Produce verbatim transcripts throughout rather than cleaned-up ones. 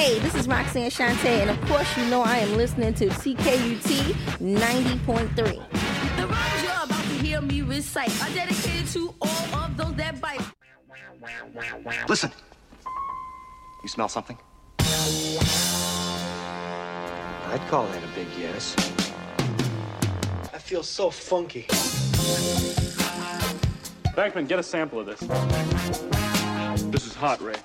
Hey, this is Roxanne Shante, and of course you know I am listening to C K U T ninety point three. The rhymes you're about to hear me recite are dedicated to all of those that bite. Listen. You smell something? I'd call that a big yes. I feel so funky. Bankman, get a sample of this. This is hot, Ray.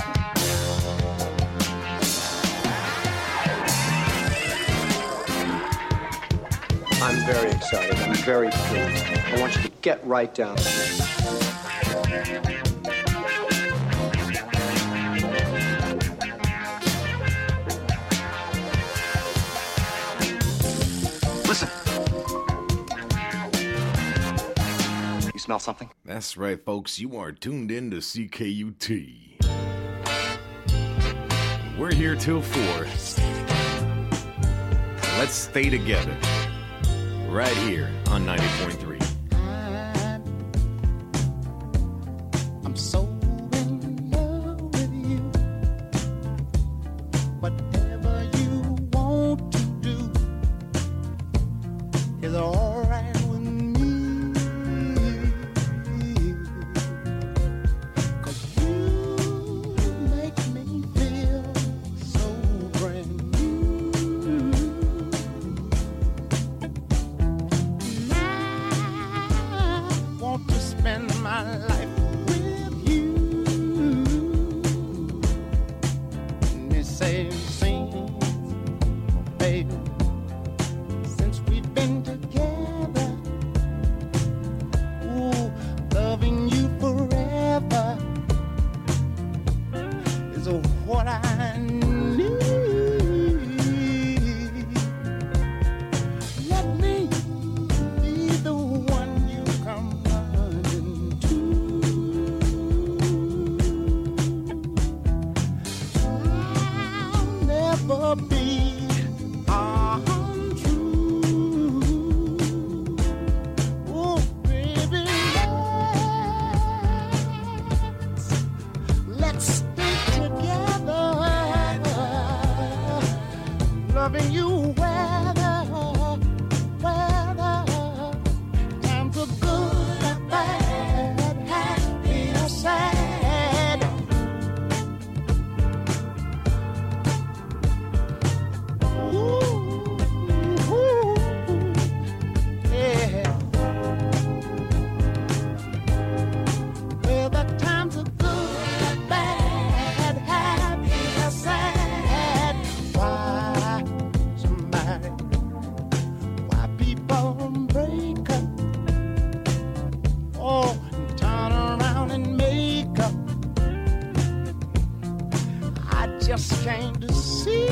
I'm very excited. I'm very pleased. I want you to get right down to this. Listen. You smell something? That's right, folks. You are tuned in to C K U T. We're here till four. Let's stay together. Right here on ninety point three. I'm so in love with you. Whatever you want to do is all right with me. 'Cause you make me feel so brand new. Want to spend my life with you. And it says, sing, baby, since we've been together. Ooh, loving you forever is what I need. Let me be the one you come running to. I'll never be untrue. Oh, baby, let's, let's stay together. Loving you weather, weather. Times are good or bad, happy or sad. Ooh, ooh, yeah. Whether times are good or bad, happy or sad. Why somebody, why people break up? Oh, and turn around and make up. I just came to see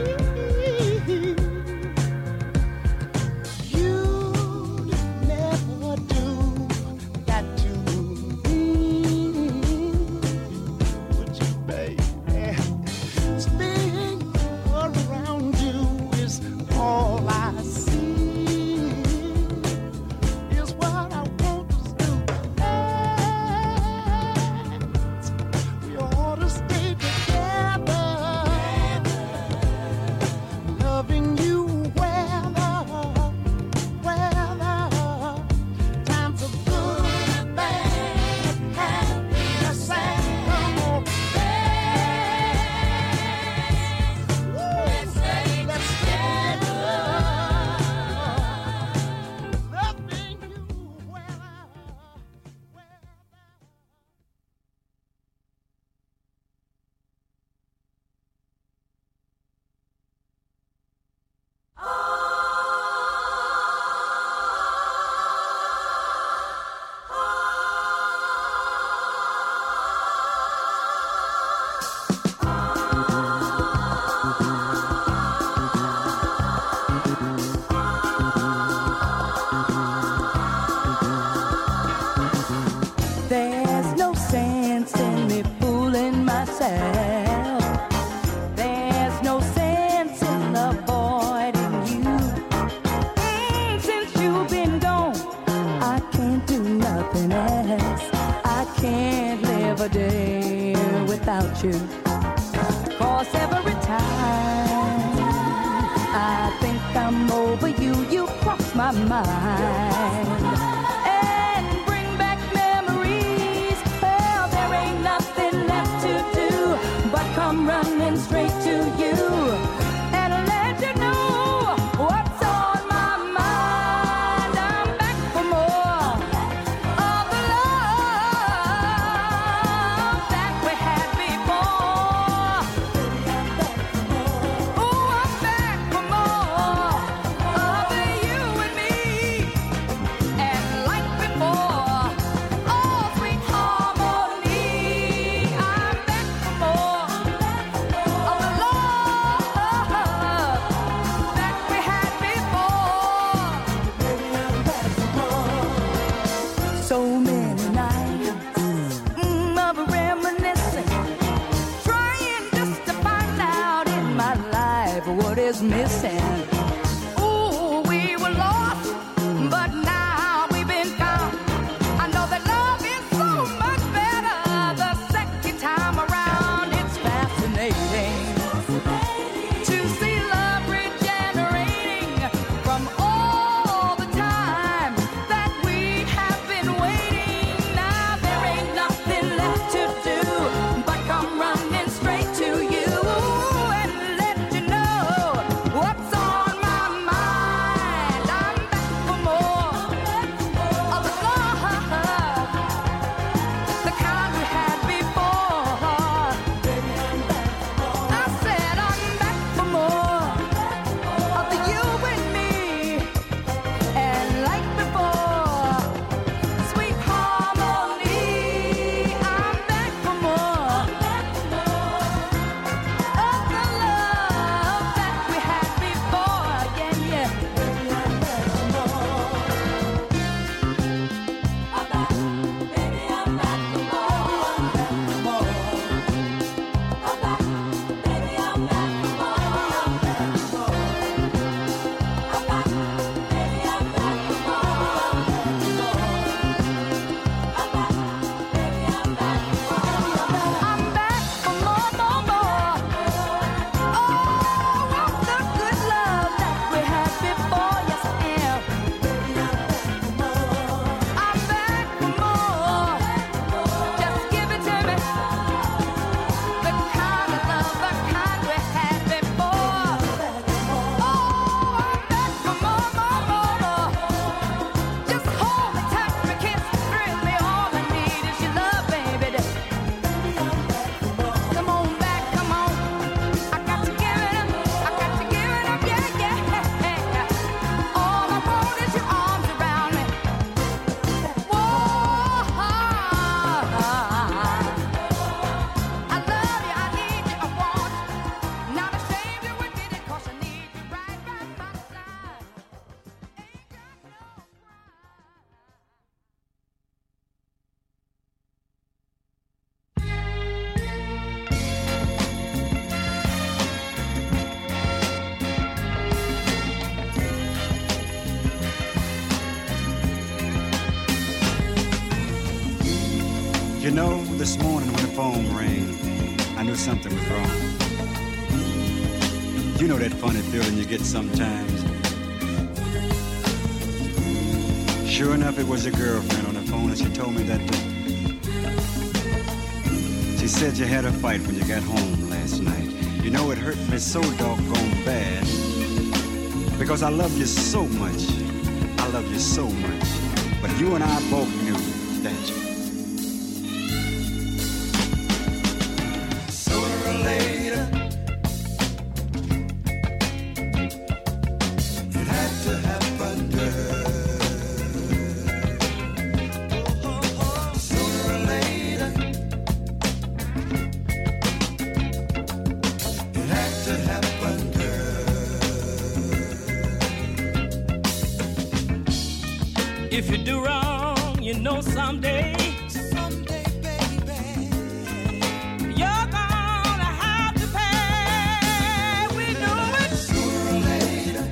you'd never do that to me. Would you, baby? Staying around you is all I see. Is what I want to do. We ought to stay together. Loving you weather, weather. Times are good and bad, happy or sad. Come on, let's stay together. Loving you weather, weather. There's no sense in me fooling myself. There's no sense in avoiding you. Mm, since you've been gone, I can't do nothing else. I can't live a day without you. 'Cause 'cause every time I think I'm over you, you cross my mind and bring back memories. Well, there ain't nothing left to do but come running straight to you and let you know what's on my mind. I'm back for more of the love that we had before. Oh, I'm back for more of the you and me, and like before, oh, sweet harmony. I'm back for more of the love that we had before. So many nights mm, of reminiscing, trying just to find out in my life what is missing. Ooh, we were lost, but now we've been found. I know that love is so much better the second time around. It's fascinating to see love regenerating from all the time that we have been waiting. Now there ain't nothing left to do but come running straight to you and let you know what's on my mind. I'm back for more of the love, the kind we had before. I said I'm back for more of the you and me, and like before, sweet harmony. I'm back for more of the love that we had before. Yeah, yeah. I'm back, baby, I'm back for more. I'm back for more. I'm back, baby, I'm back for more. I'm back for more. I'm back, baby, I'm back for more. I'm back for more. I'm back, baby, I'm back for more. I'm back for more, more, more. Oh, of the good love that we had before. Yes, I am. I'm back for more. Just give it to me. The kind of love, the kind we had before. Oh, I'm back for more, more, more, more. Just hold me, touch me, kiss me, thrill me. All I need is your love, baby. Come on back, come on. I got to give it up. I got to give it up, yeah, yeah. All I want is your arms around me. Whoa, I love you, I need you, I want you. Not ashamed you admit it, 'cause I need you right, right by my side. Ain't got no pride. You know, this morning when the phone rang, I knew something was wrong. You know that funny feeling you get sometimes. Sure enough, it was your girlfriend on the phone, and she told me that uh, she said you had a fight when you got home last night. You know, it hurt me so doggone bad because I love you so much. I love you so much. But you and I both knew that you. Sooner or later, it had to happen, girl. Sooner or later, it had to happen, girl. If you do wrong, you know someday, Someday, baby, you're gonna have to pay. We know it. sooner or later,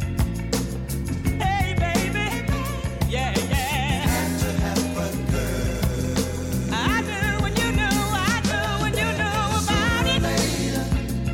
Hey, baby. Yeah, yeah. had to happen, girl. I knew when you knew, I knew when you knew about it. Later,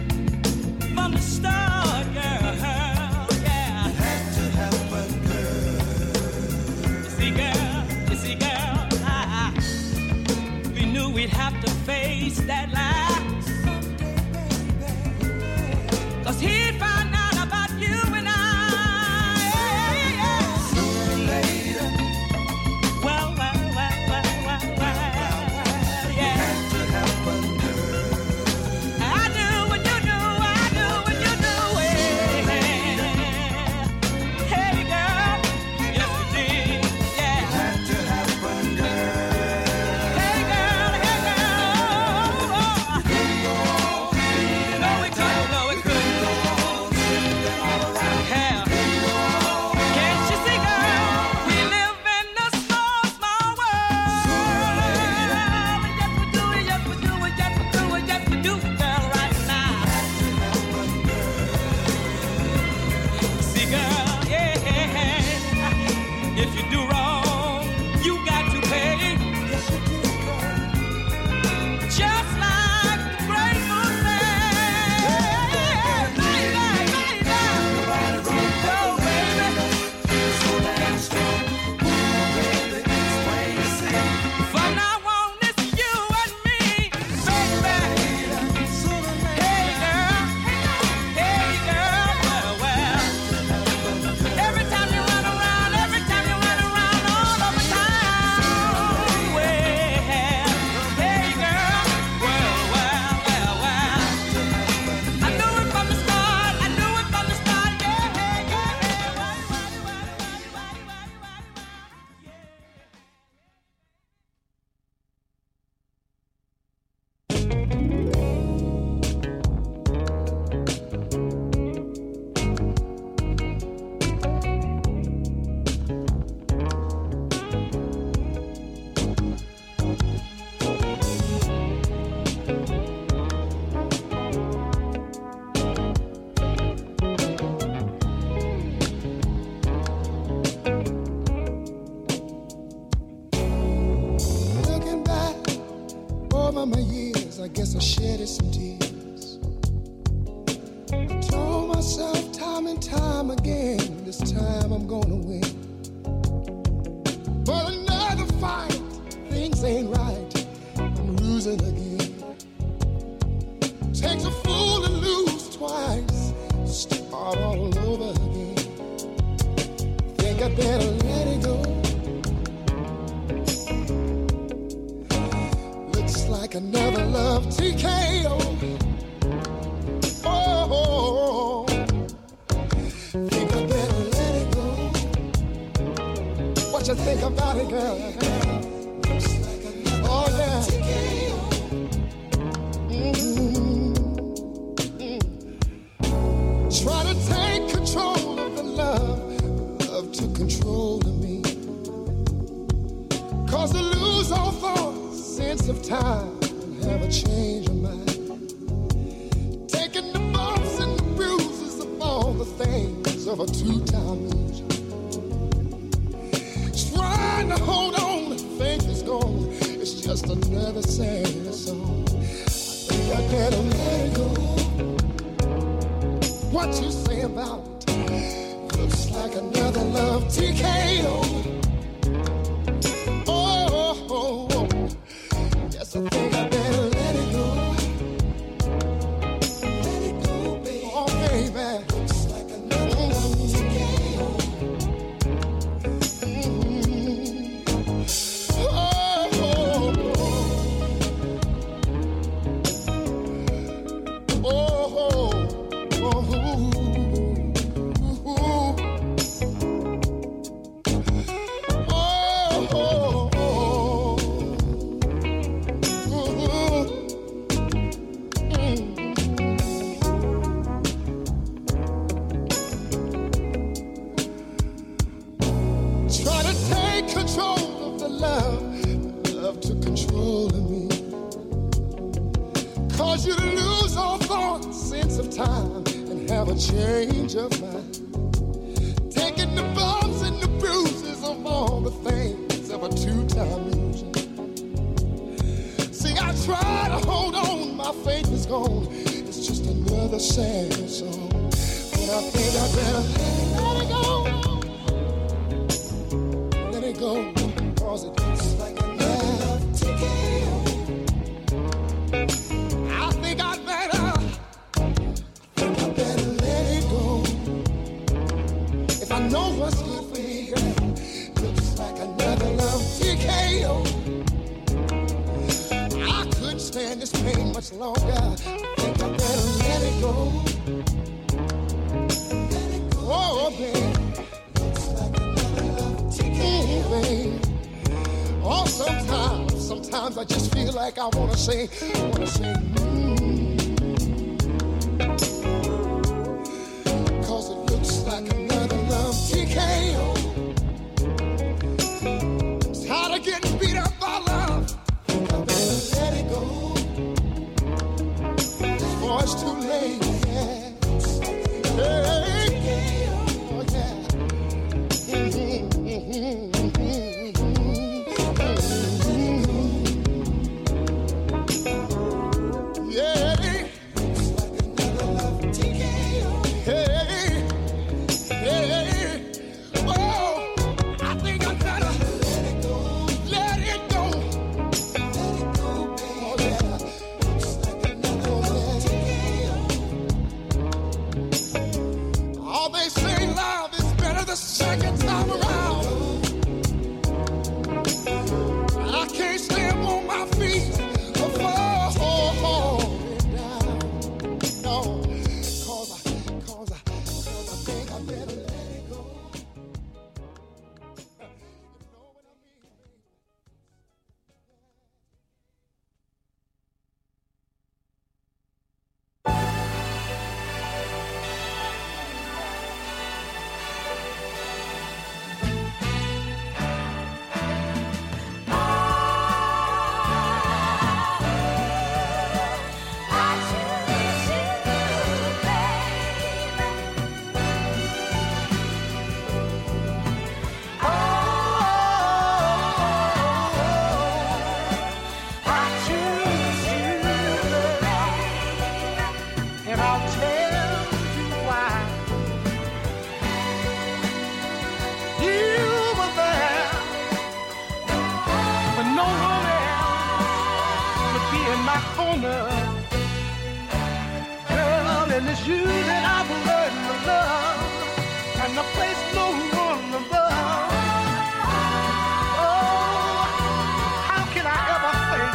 some tears. I told myself time and time again, this time I'm gonna win. But another fight, things ain't right, I'm losing again. Takes a fool to lose twice, start all over again. Think I better let it go. Looks like another love T K O. Oh, think I better let it go. What you think about it, girl? Looks like another oh, yeah. love T K O. Mm-hmm. Mm. Try to take control of the love, love took control of me. Cause to lose all thought, sense of time, and have a change of mind. Taking the bumps and the bruises of all the things of a two-time loser. Trying to hold on, faith is gone. It's just another sad song. I think I better let it go. What you say about it? Looks like another love T K O. Oh, oh, oh. Yes, I think I better let it go. Let it go, baby. Oh, baby. Looks like another love T K O. Mm-hmm. Oh, oh, oh. Oh, oh. Try to take control of the love, love took control of me. Cause you to lose all thought, sense of time, and have a change of mind. Taking the bumps and the bruises of all the things of a two-time loser. See, I try to hold on, my faith is gone. It's just another sad song. But I think I better let it go. Let it go, cause it looks like another love T K O. I think I'd better, I think I better let it go. If I know what's good for me, girl, looks like another love T K O. I couldn't stand this pain much longer. I think I better let it go. Let it go, oh, baby. Looks like another love T K O, baby. Oh, sometimes, sometimes I just feel like I wanna say, I wanna say, mm. Cause it looks like another love T K O. Tired of getting beat up by love. I better let it go. Before it's too late, yeah. Hey, oh, yeah. Mm-hmm, mm-hmm, mm-hmm. Yeah. Looks like another love T K O. Hey, hey. Oh, I think I better let it go. Let it go. Let it go, baby. Oh, yeah. Looks like another love T K O. And it's you that I've learned to love, and the place no one above. Oh, how can I ever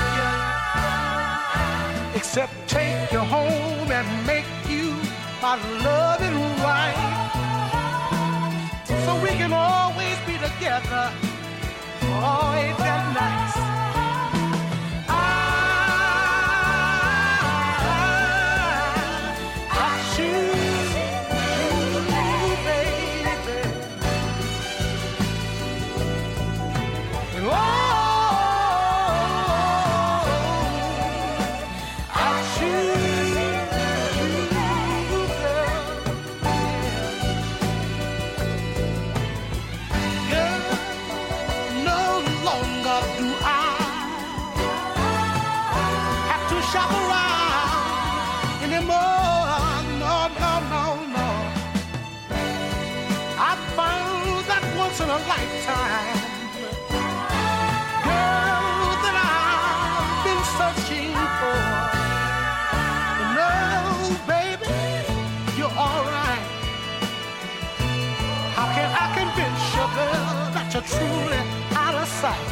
thank you, except take you home and make you my loving wife, so we can always be together. Oh, ain't that nice? In a lifetime, girl, that I've been searching for. No, baby, you're alright. How can I convince you, girl, that you're truly out of sight?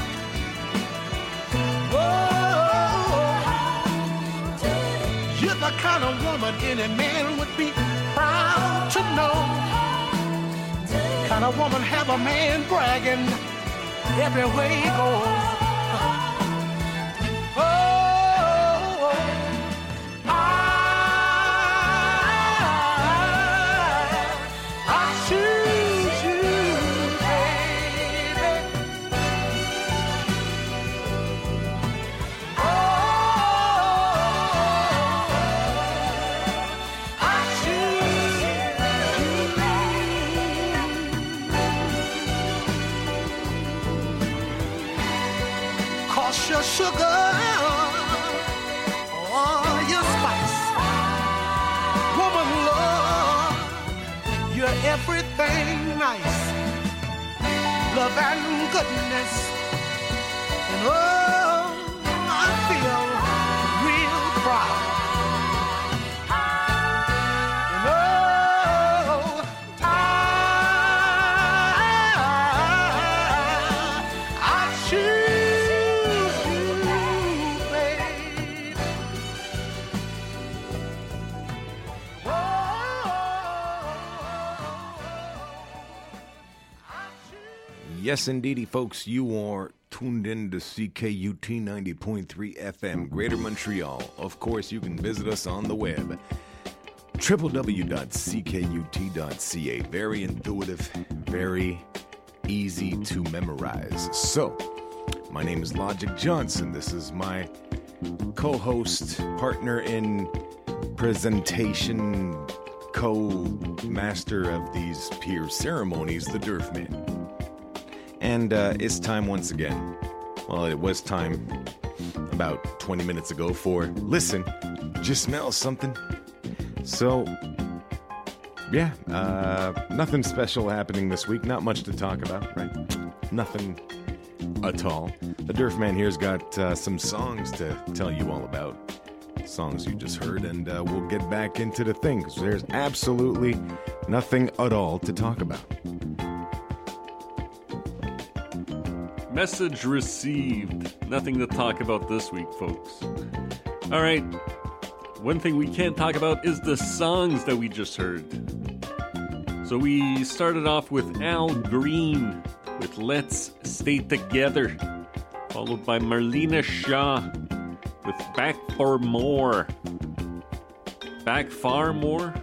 Oh, you're the kind of woman any man would be proud to know. Kind of woman have a man bragging everywhere he goes. Oh, I, I choose you, baby. Oh, I choose you. Your sugar, oh, your spice, woman love, you're everything nice, love and goodness, and oh, I feel real proud, and oh, I, I choose. Yes, indeedy, folks, you are tuned in to C K U T ninety point three F M, Greater Montreal. Of course, you can visit us on the web, w w w dot c k u t dot c a. Very intuitive, very easy to memorize. So, my name is Logic Johnson. This is my co-host, partner in presentation, co-master of these peer ceremonies, the Durfman. And uh, it's time once again. Well, it was time about twenty minutes ago for Listen, Just Smell Something. So, yeah, uh, nothing special happening this week. Not much to talk about, right? Nothing at all. The Durfman here's got uh, some songs to tell you all about. Songs you just heard, and uh, we'll get back into the thing, because there's absolutely nothing at all to talk about. Message received. Nothing to talk about this week, folks. All right. One thing we can't talk about is the songs that we just heard. So we started off with Al Green with Let's Stay Together, followed by Marlena Shaw with Back for More. Back far more?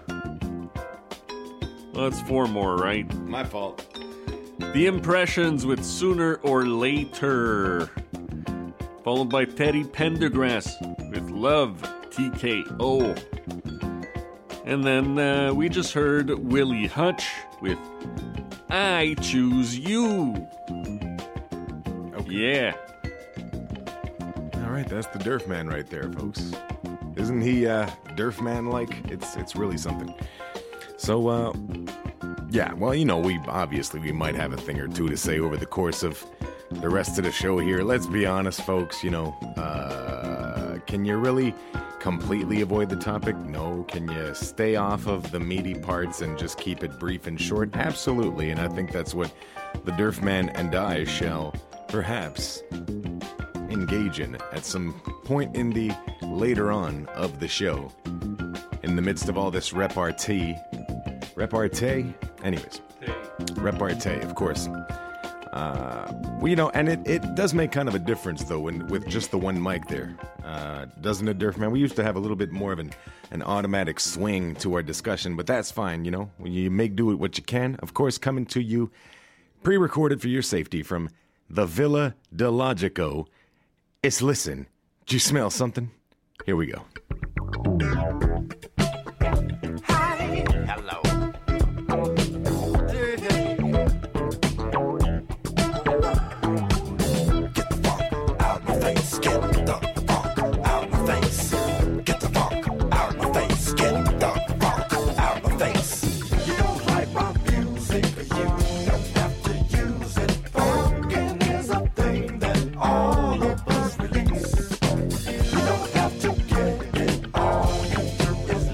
Well, it's for more, right? My fault. The Impressions with Sooner or Later, followed by Teddy Pendergrass with Love, T K O. And then uh, we just heard Willie Hutch with I Choose You. Okay. Yeah. All right, that's the Durfman right there, folks. Isn't he uh, Durfman-like? It's it's really something. So, uh, yeah, well, you know, we obviously we might have a thing or two to say over the course of the rest of the show here. Let's be honest, folks, you know, uh, can you really completely avoid the topic? No. Can you stay off of the meaty parts and just keep it brief and short? Absolutely, and I think that's what the Durfman and I shall perhaps engage in at some point in the later on of the show. In the midst of all this repartee. Repartee? Anyways. Repartee, of course. Uh, well, you know, and it, it does make kind of a difference, though, when, with just the one mic there. Uh, doesn't it, Durfman? We used to have a little bit more of an, an automatic swing to our discussion, but that's fine, you know. When you make do with what you can. Of course, coming to you pre-recorded for your safety from the Villa de Logico. It's Listen. Do you smell something? Here we go. Hi. Hello. All of us release. You don't have to get it all. You do is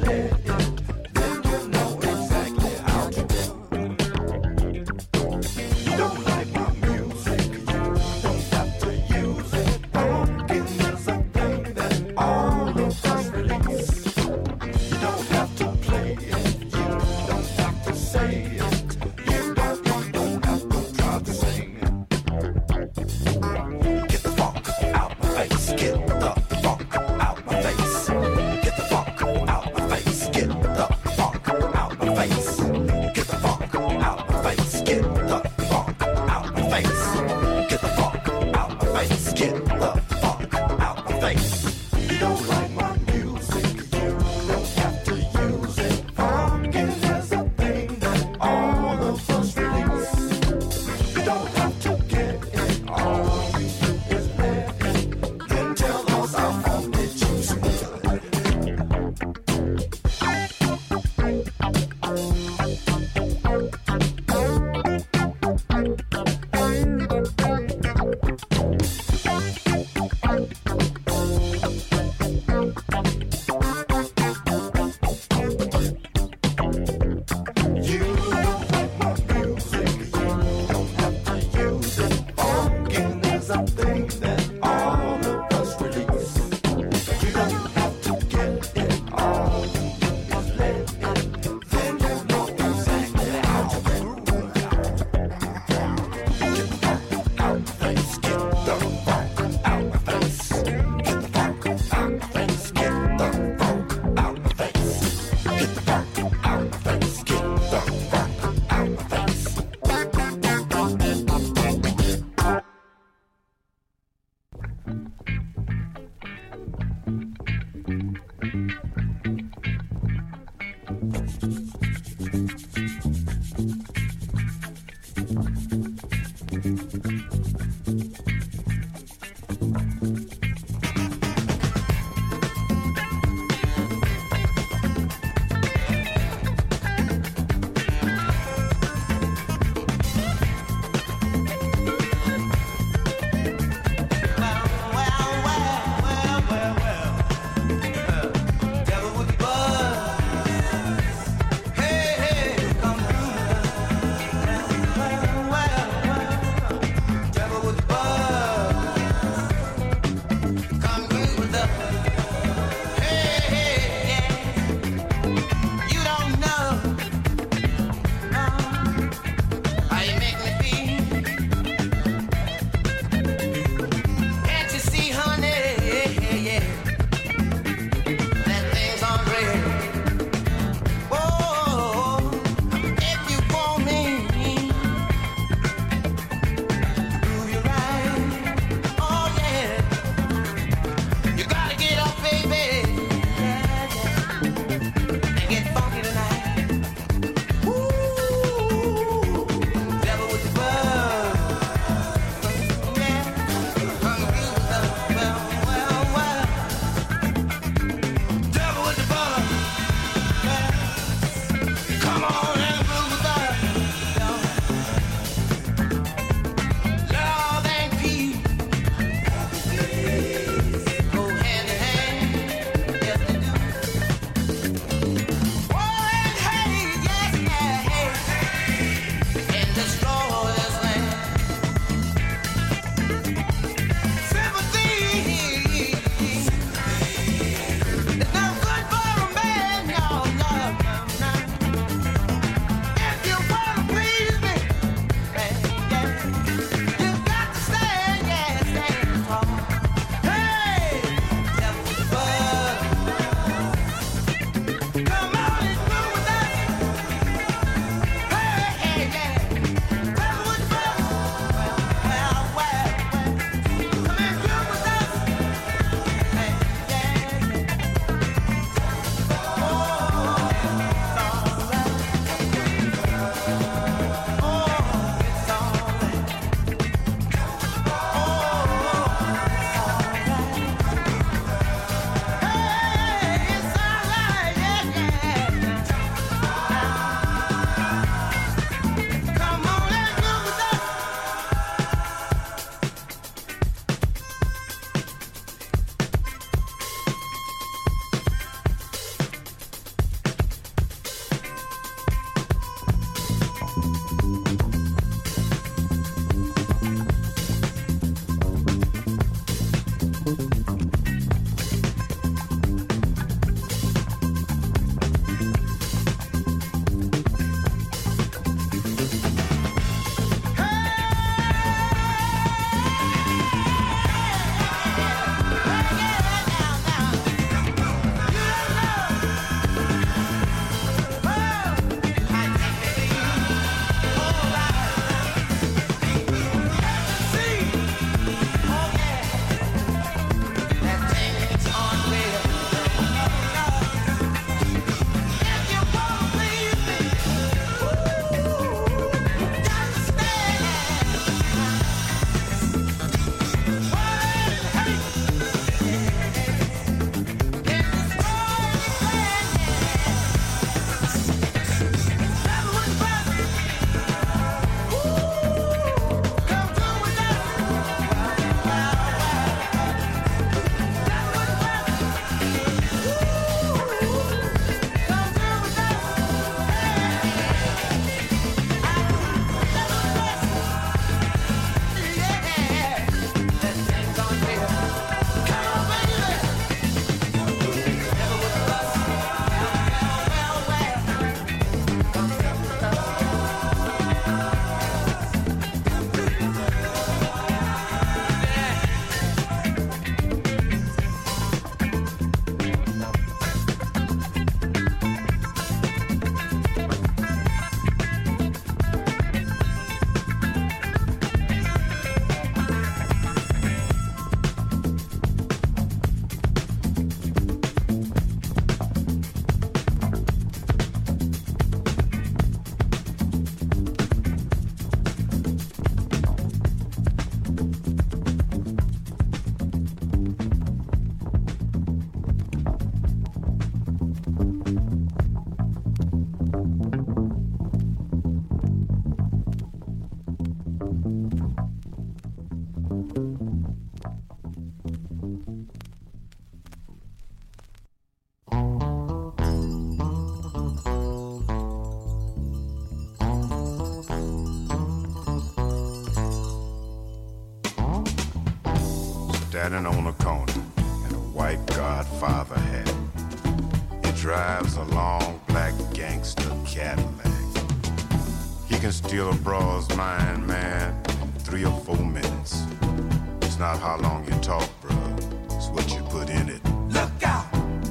standing on a corner in a white Godfather hat. He drives a long black gangster Cadillac. He can steal a broad's mind, man, in three or four minutes. It's not how long you talk, bro. It's what you put in it. Look out!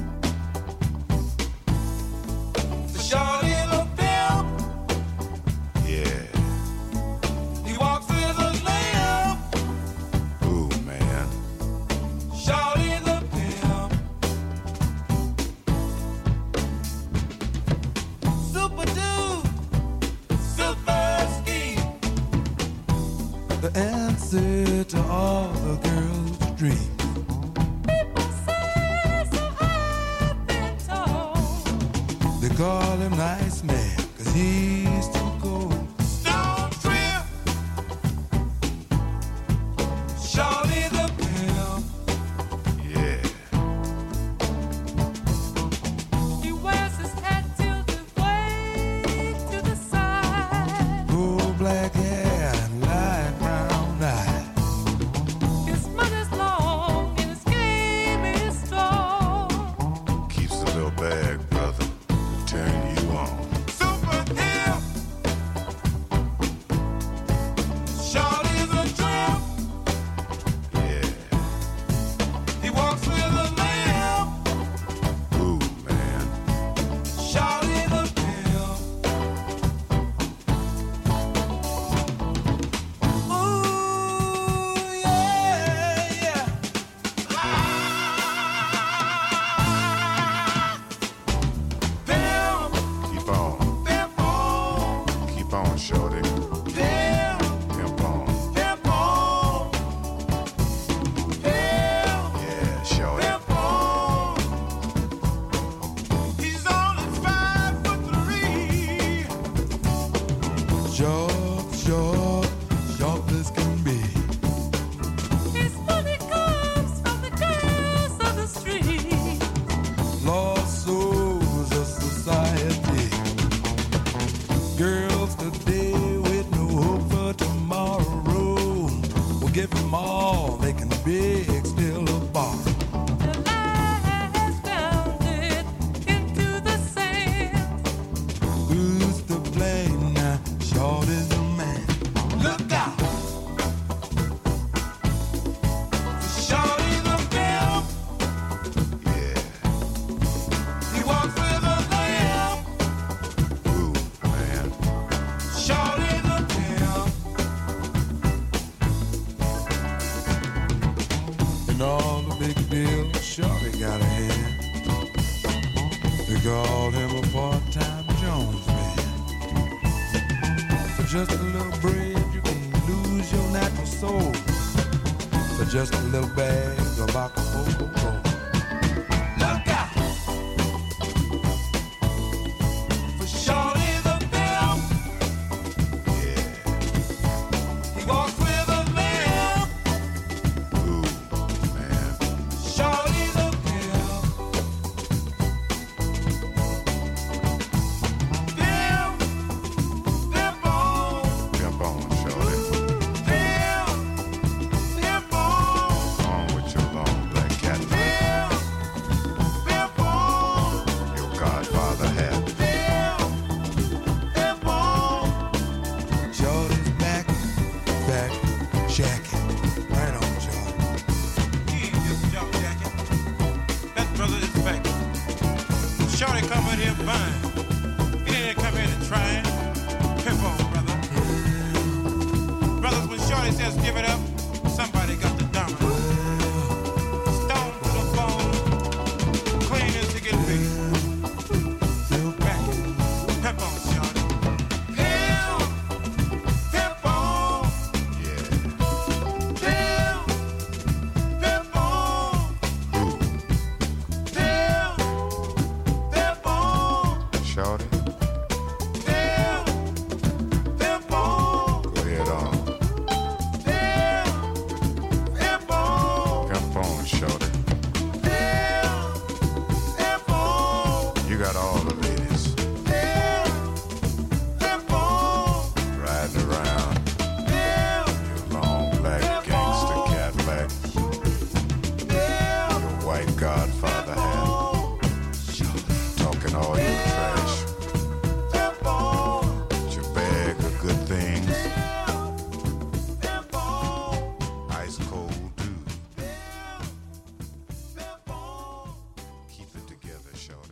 The shorty the pimp. Yeah. He walks with a lamp. Ooh, man. Shorty the pimp. Super dude. Super scheme. The answer to all the girls' dreams. They call him nice man, cause he's too cold. Stone trip. Shorty the pimp. Yeah. He wears his hat tilted way to the side. Gold black hair and light brown eyes. His money's long and his game is strong. Keeps a little bag, brother, to turn you on. Super hip. Shorty's a tramp. Yeah. He walks with a lamp. Ooh, man. Shorty the pimp. Ooh, yeah, yeah. Pimp, Keep on. pimp on, Keep on, shorty. pimp, Pimp on. pimp on. Pimp, Yeah, shorty. pimp on. He's only five foot three. Short, short, short as can be. His money comes from the girls of the street. Lost souls of society. Girls today with no hope for tomorrow. We'll give them all they can beg, still a bar. The lie has bounded into the sand. Who's to blame now? Short is the man. Look out! Shorty the pimp. Yeah. He walks with a lamp. Ooh, man. Shorty the pimp. And all the big deals Shorty got a hand. They called him a part-time Jones man. For just a little bread, you can lose your natural soul. For just a little bag of Acapulco gold. Look out! For Shorty the pimp. Yeah. He walks with a lamp. Ooh, man. Shorty the pimp. Pimp. Pimp on. Pimp on, shorty. Pimp. Pimp on. On with your long black Cadillac. Pimp. Pimp on. Your Godfather hat. Pimp. Pimp on. Shorty's back. Back. Jacket. Right on, Shorty. He ain't just a jump jacket. That brother is back. Shorty come in here buying. He didn't come here to try it. Pimp on, brother. Brothers, when Shorty says give it up, somebody got the dominant. Stone to the bone. Clean as to get paid. Back. Pimp on, Shorty. Pimp. Pimp on. Yeah. Pimp. Pimp on. Ooh, Pimp. Pimp on. shorty. Pimp. Pimp on. Go ahead on. Pimp. Pimp on. Pimp on, shorty. Pimp. Pimp on. You got all the ladies Pimp. Pimp on. riding around. Pimp. Your long black Pimp gangster on. Cadillac. all your trash. Get your bag of good things. Ice cold too. Keep it together, shorty.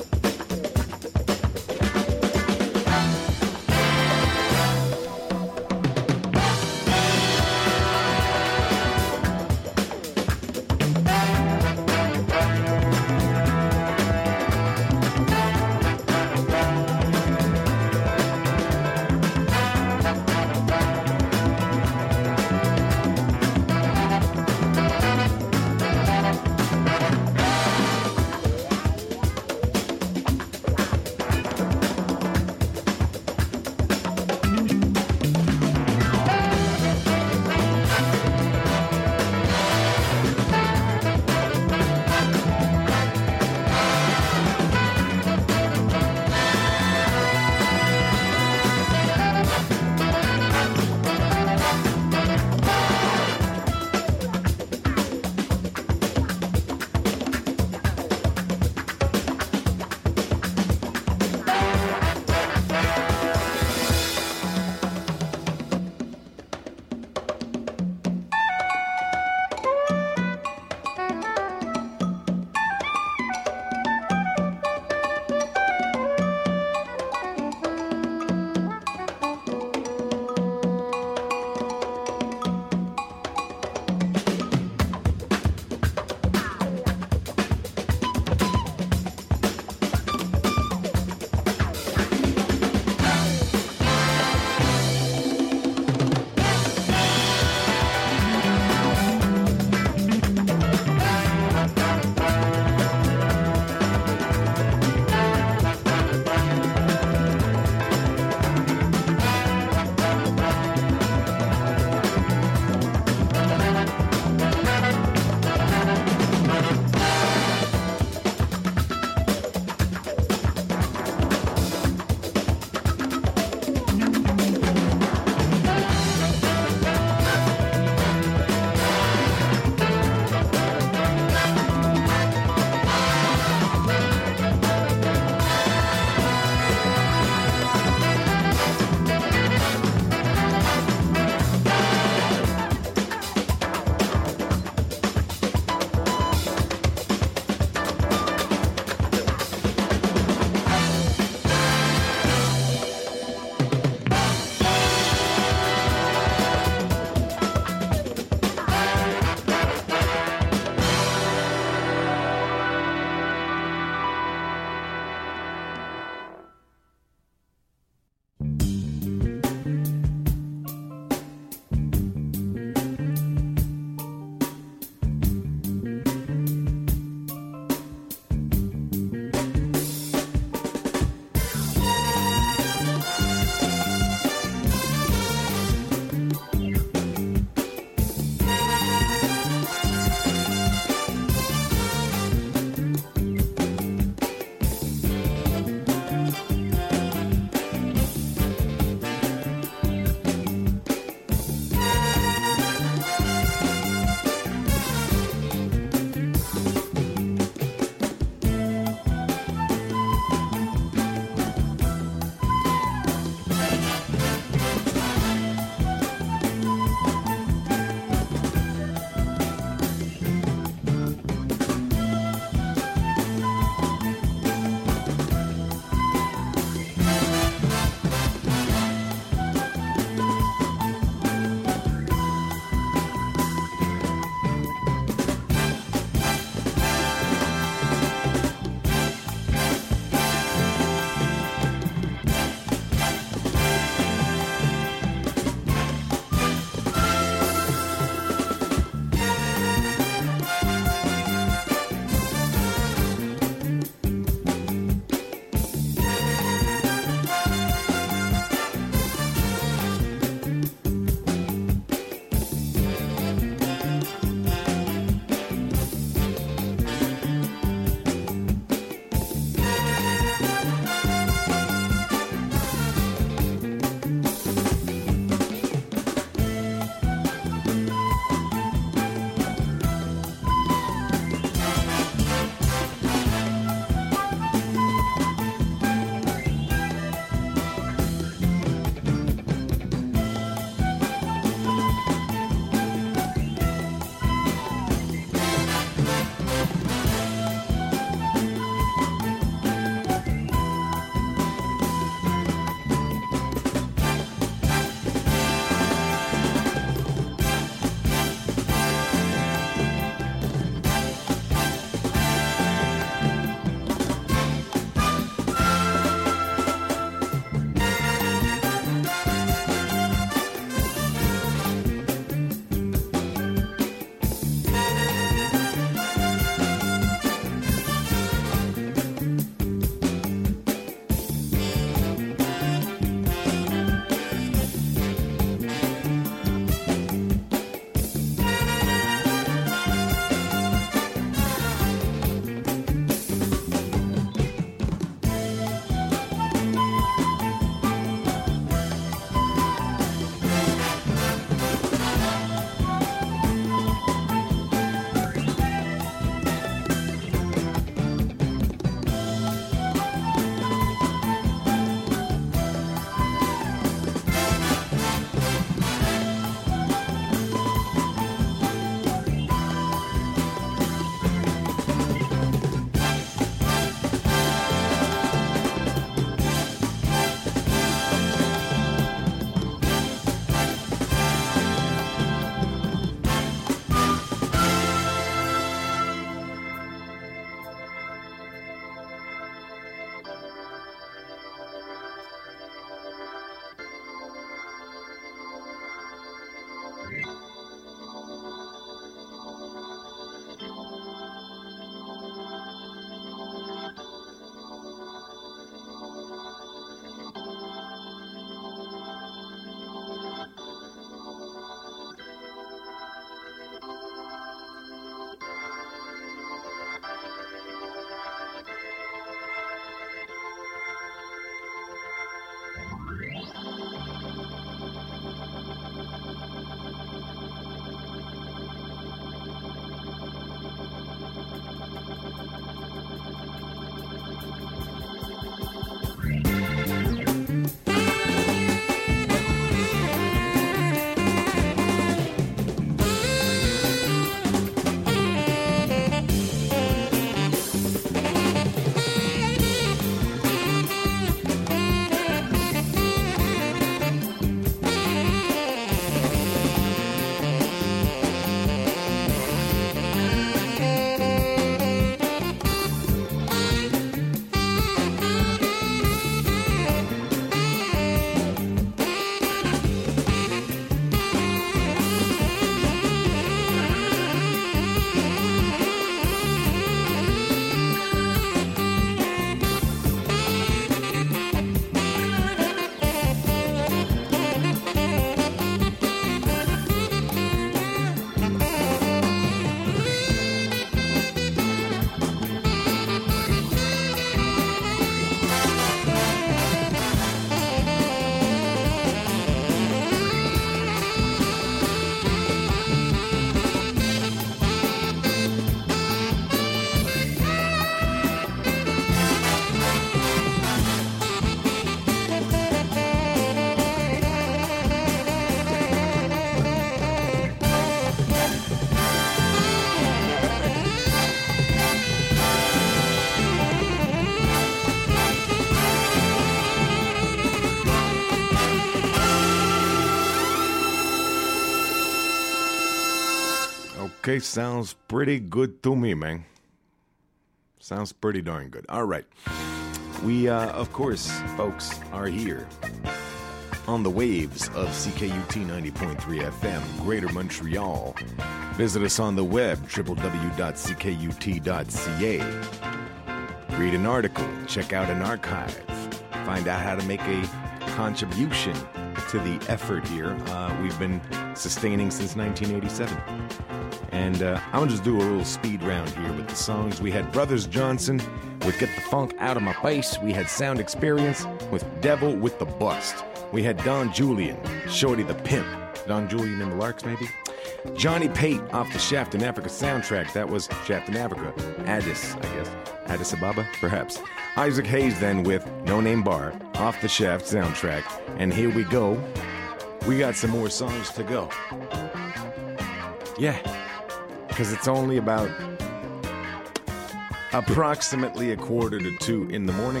Okay, sounds pretty good to me, man. Sounds pretty darn good. All right. We, uh, of course, folks, are here on the waves of C K U T ninety point three F M, Greater Montreal. Visit us on the web, w w w dot c k u t dot c a. Read an article, check out an archive, find out how to make a contribution to the effort here uh, we've been sustaining since nineteen eighty-seven. And uh, I'm going to just do a little speed round here with the songs. We had Brothers Johnson with Get the Funk Out of My Face. We had Sound Experience with Devil with the Bust. We had Don Julian, Shorty the Pimp. Don Julian and the Larks, maybe? Johnny Pate off the Shaft in Africa soundtrack. That was Shaft in Africa. Addis, I guess. Addis Ababa, perhaps. Isaac Hayes then with No Name Bar off the Shaft soundtrack. And here we go. We got some more songs to go. Yeah, because it's only about approximately a quarter to two in the morning.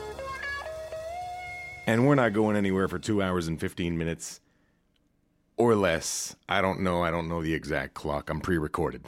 And we're not going anywhere for two hours and fifteen minutes or less. I don't know. I don't know the exact clock. I'm pre-recorded.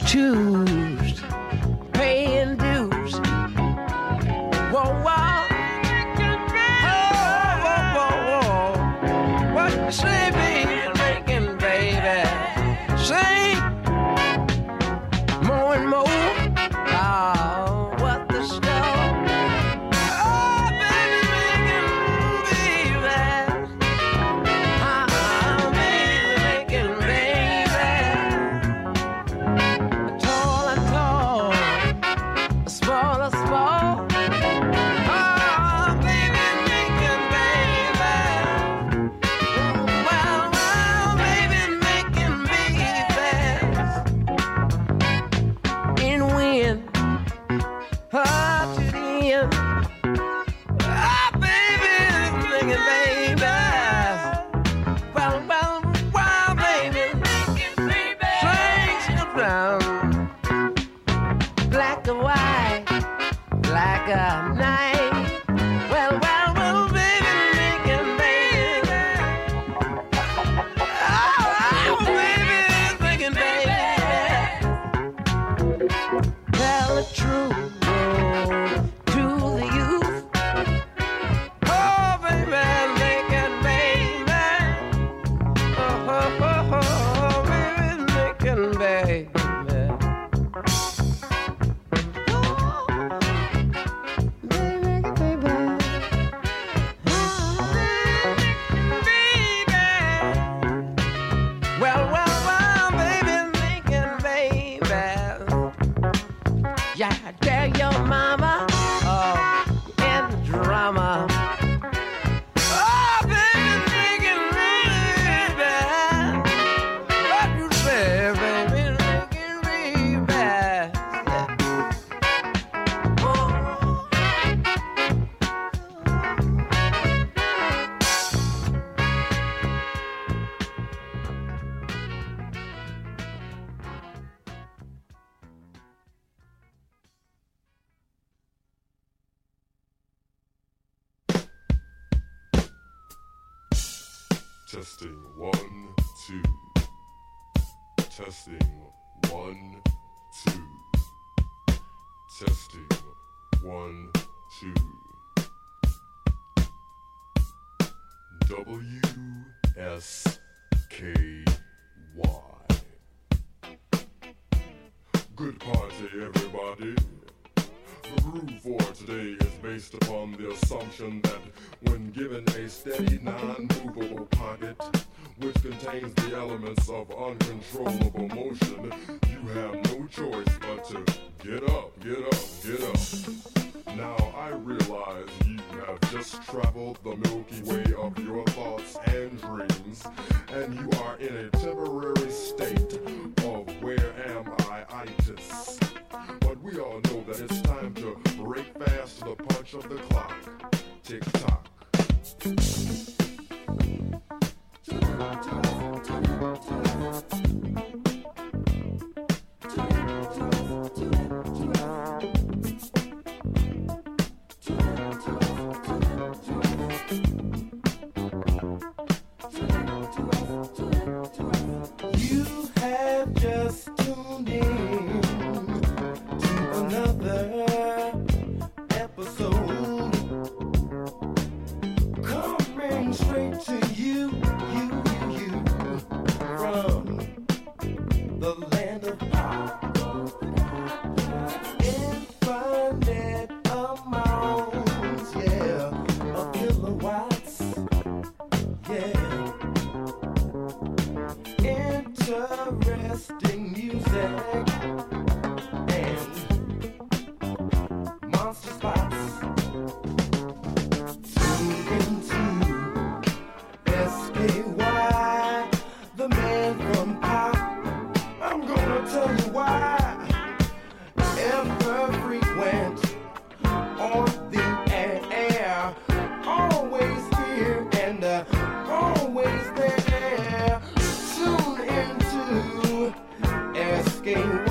choose paying dues. Whoa, whoa. Oh, whoa, whoa, whoa. What you say, baby, making, baby? Say more and more. Oh, what the stuff. Oh, baby, making, baby. Oh, baby, making, baby. Tall and tall, small and small. Oh, baby, making, baby. Well, well, baby, making, baby. In wind. Ah, to the end. Ah, baby, making baby. Well, well, well, baby, making baby. Strings around, black and white, like a night. Well, well, well, baby, making baby. Oh, baby, making baby. Tell the truth. To the youth, oh baby, making baby, oh, oh, oh, oh, baby, making baby. Oh, baby, baby, oh, baby. Well, well, well, baby, making baby. Yeah, tell your mama. Oh, and the drama. Oh, baby, making baby. What you say, baby, making baby. Oh. Testing one, two. Testing one, two. Testing one, two. W S K Y. Good party, everybody. The groove for today is based upon the assumption that when given a steady, non-movable pocket, which contains the elements of uncontrollable motion, you have no choice but to get up, get up, get up. Now I realize you have just traveled the Milky Way of your thoughts and dreams, and you are in a temporary state of where am I-itis. But we all know that it's time to break fast to the punch of the clock. Tick tock. You have just tuned in to another episode, coming straight to you, you, you, you, from the land of pop. Infinite amounts, yeah, of kilowatts, yeah. Interesting music and monster spots. Tune into S K Y, the man from pop. I'm gonna tell you why. Ever frequent on the air, always here and uh, always there. Tune into S K Y.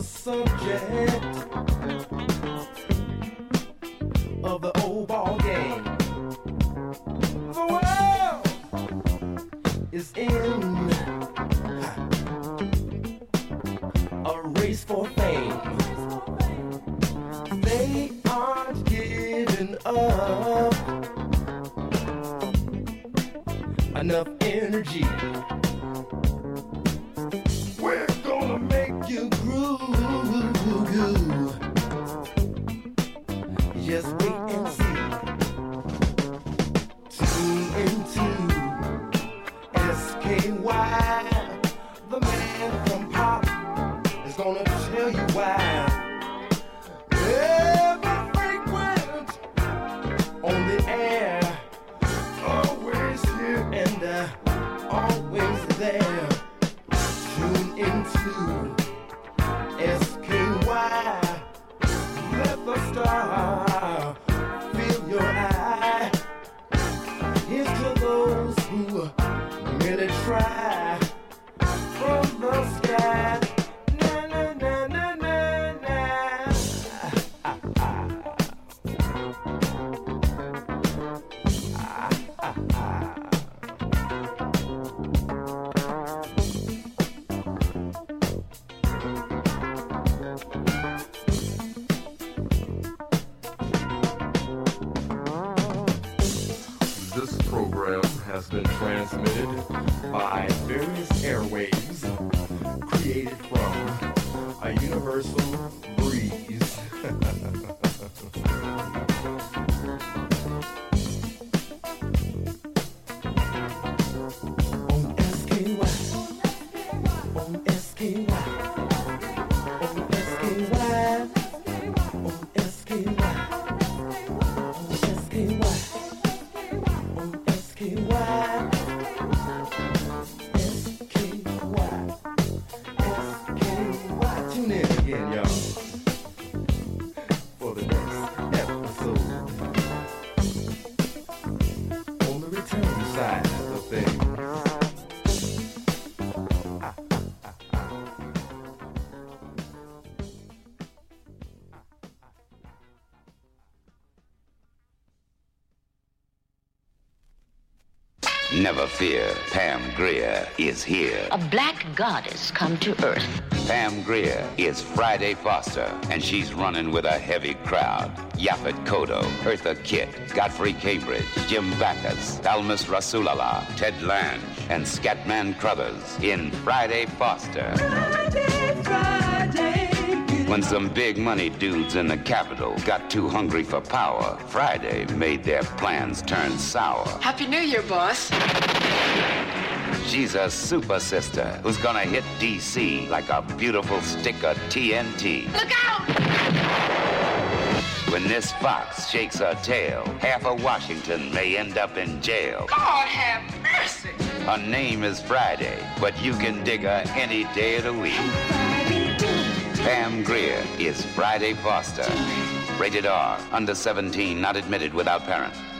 the subject of the old ball game. The world is in a race for fame. They aren't giving up enough energy. We're gonna make you groove. Just wait and see. Tune into S K Y. The man from Pop is gonna tell you why. Ever frequent on the air, always here and uh, always there. Tune into S K Y. Let the star fill your eye. Here's to those who really try. From the sky. Na na na na na na. Ah, ah, ah. Ah, ah, ah. This program has been transmitted By various airwaves created from a universal breeze. On S K Y. On S K Y. On S K Y. On S K Y. On S K Y. On S K Y. Tune in again, y'all, for the next episode on the return side of things. Never fear, Pam Grier is here. A black goddess come to earth. Pam Grier is Friday Foster, and she's running with a heavy crowd. Yaphet Kotto, Eartha Kitt, Godfrey Cambridge, Jim Backus, Almus Rasulala, Ted Lange, and Scatman Crothers in Friday Foster. Friday, Friday. When some big money dudes in the Capitol got too hungry for power, Friday made their plans turn sour. Happy New Year, boss. She's a super sister who's gonna hit D C like a beautiful stick of T N T. Look out! When this fox shakes her tail, half of Washington may end up in jail. God have mercy. Her name is Friday, but you can dig her any day of the week. Pam Grier is Friday Foster. Rated R, under seventeen, not admitted without parent.